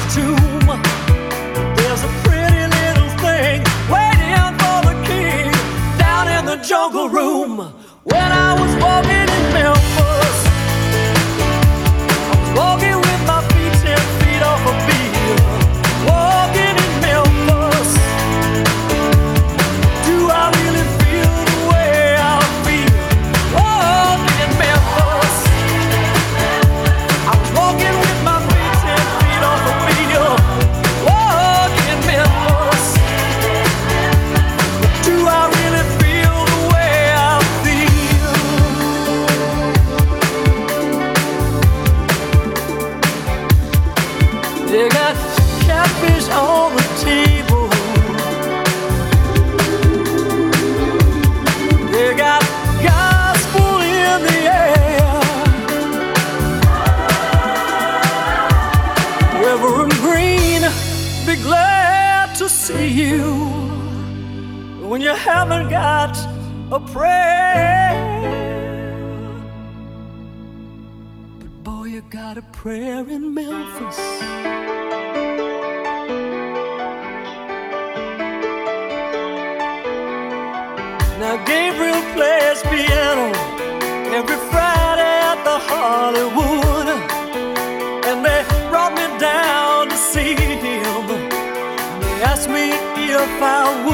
tomb. There's a pretty little thing waiting for the king down in the jungle room. When I was walking in Memphis, I was walking with my feet 10 feet off a beat. Walking in Memphis, do I really feel the way I feel? Walking in Memphis, I was walking with my feet 10 feet off a beat. Walking in Memphis, do I really feel the way I feel? They got catfish on the table. They got gospel in the air. Reverend Green, be glad to see you when you haven't got a prayer. But boy, you got a prayer in Memphis. Now Gabriel plays piano every Friday at the Hollywood, and they brought me down to see him. They asked me if I would